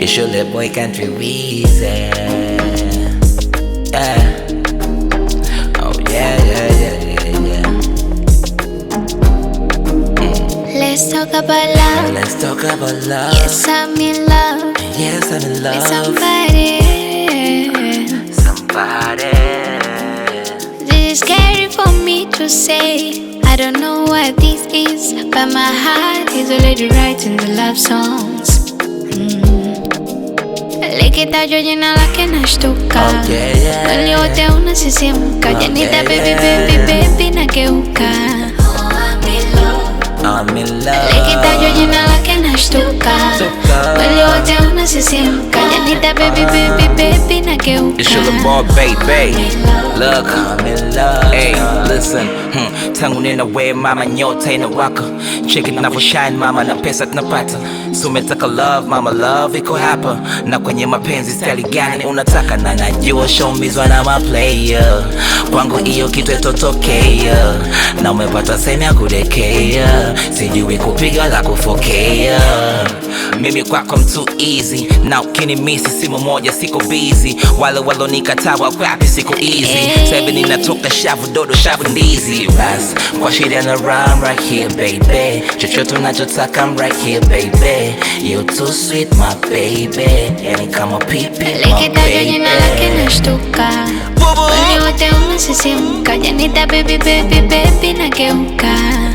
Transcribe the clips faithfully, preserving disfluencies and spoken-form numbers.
You should let boy country reason. Yeah. Oh yeah, yeah, yeah, yeah, yeah. Mm. Let's talk about love. Let's talk about love. Yes, I'm in love. Yes, I'm in love With somebody. Somebody. This is scary for me to say. I don't know what this is, but my heart is already writing the love songs. mm. Likita yo jina lake nashtuka. Oh, yeah, yeah. Mwili wote unasisimka. Oh, Janita yeah, baby yeah. baby baby nageuka. I'm in love. Likita yo jina lake nashtuka. Mwili wote unasisimka. Janita baby baby baby nageuka. It's your little boy, baby. Look, I'm in love. hey, listen, hmm. Tangu nina we mama nyota inawaka. Cheki navyo shine mama na pesa tunapata. So umetaka love mama, love iko hapa. Na kwenye mapenzi style gani unataka? Na najua showmizwa na maplayer. Kwangu iyo kitu itotokea. Na umepata sehemu ya kudekea. Sijui kupiga la kufokea. Mimi kwako I'm too easy. Na ukinimisi simu moja siko busy. Wale walonikataa wapi siko easy. Seven inatoka shavu dodo shavu ndizi. Bas kwa shida na rhyme right here baby. Chochote unachotaka I'm right here baby. You too sweet my baby. Yani kama pipi my Likita yo jina lake baby. nashtuka. Mwili wote unasisimka. Janita baby baby baby nageuka.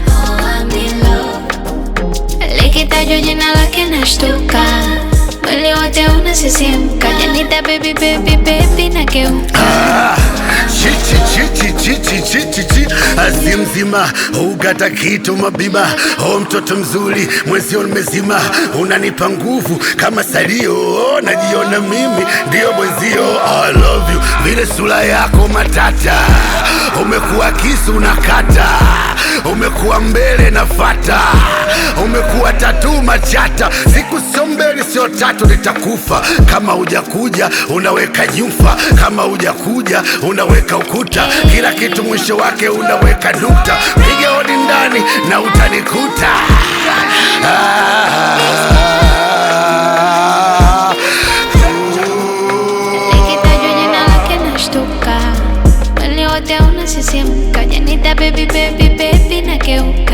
Likita yo jina lake nashtuka. Mwili wote unasisimka. Janita baby baby baby nageuka. Chichi chichi chichi chichi chichi azimzima ugata kitu mabima. Oh mtoto mzuri mwezio nimezima. Unanipa nguvu kama salio. Najiona mimi ndio mwenzio. I love you vile sura yako matata. Umekuwa kisu na kata. Umekuwa mbele na fata. Umekuwa tatu machata. Siku sio mbele sio tatu nitakufa. Kama hujakuja unaweka nyufa. Kama hujakuja unaweka ukuta. Kila kitu mwisho wake unaweka nukta. Piga hodi ndani na utanikuta. ah, Likita yo jina lake nashtuka. Mwili wote unasisimka. Janita baby baby baby nageuka.